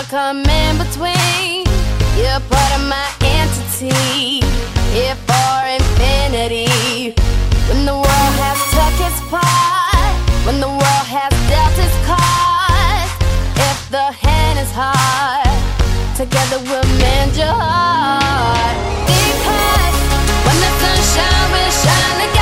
come in between. You're part of my entity, here for infinity. When the world has took its part, when the world has dealt its cards, if the hand is hard, together we'll mend your heart. Because when the sun shines, we'll shine together.